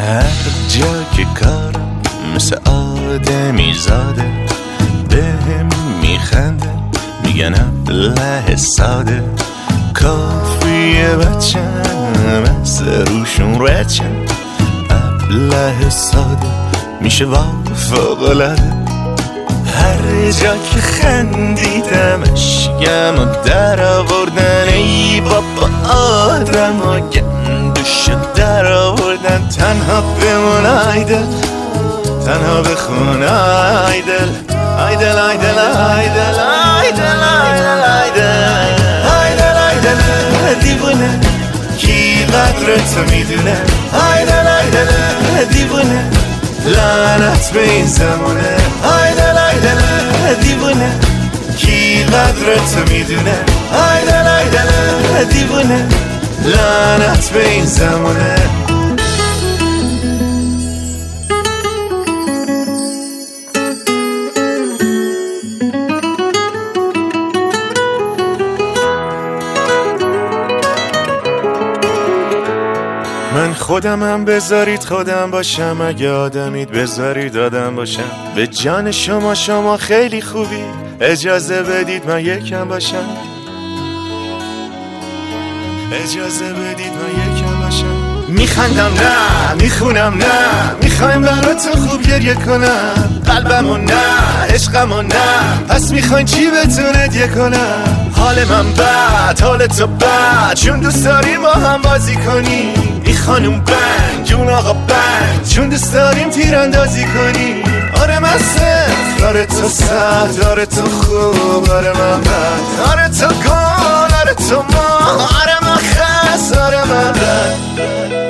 هر جا که کارم مثل آدمی زاده، بهم میخنده میگن ابله ساده. کافیه بچم از روشون رچم، ابله ساده میشه فوق‌العاده. هر جا که خندیدم اشکم و در آوردن، ای بابا آدم و گندوشو در آوردن. تنها بمون ایدل، تنها بخون ایدل، ایدل ایدل ایدل ایدل ایدل ایدل ایدل دیوونه، کی قدر تو میدونه. ایدل ایدل دیوونه، لعنت به این زمونه. ایدل ایدل دیوونه، کی قدر تو میدونه. ایدل ایدل دیوونه، لعنت به این زمونه. من خودمم، بذارید خودم باشم. اگه آدمید بذارید آدم باشم. به جان شما شما خیلی خوبی، اجازه بدید من یکم باشم. اجازه بدید من یکم باشم. میخندم نه، میخونم نه، میخوایم براتون خوب گریه کنم. قلبمو نه، عشقمو نه، پس میخواین چی بهتون هدیه کنم؟ حال من بد، حال تو بد، چون دوست داریم با هم بازی کنیم. ای خانوم بند، جون آقا بند، چون دوست داریم تیراندازی کنیم. آره من صفر، آره تو صد، آره تو خوب، آره من بد، آره تو گل، آره تو ما، آره من خس، آره من بد.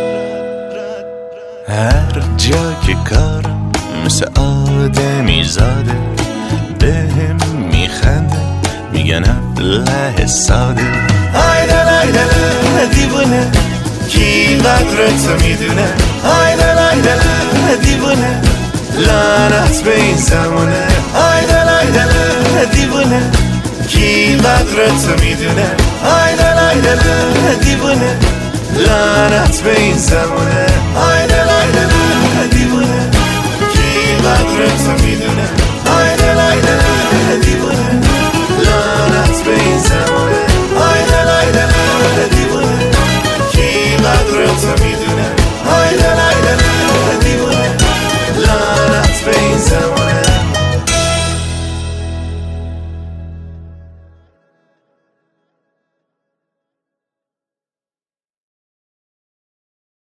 هر جا که کارم مثل آدمی زاده، بهم میخنده میگن ابله ساده. ایدل ایدل دیوونه، کی قدر تو میدونه. ایدل ایدل دیوونه، لعنت به این زمونه. ایدل ایدل دیوونه، کی قدر تو میدونه. ایدل ایدل دیوونه، لعنت به این زمونه. ایدل ایدل دیوونه، کی قدر تو میدونه. ایدل ایدل دیوونه، لعنت به این زمونه.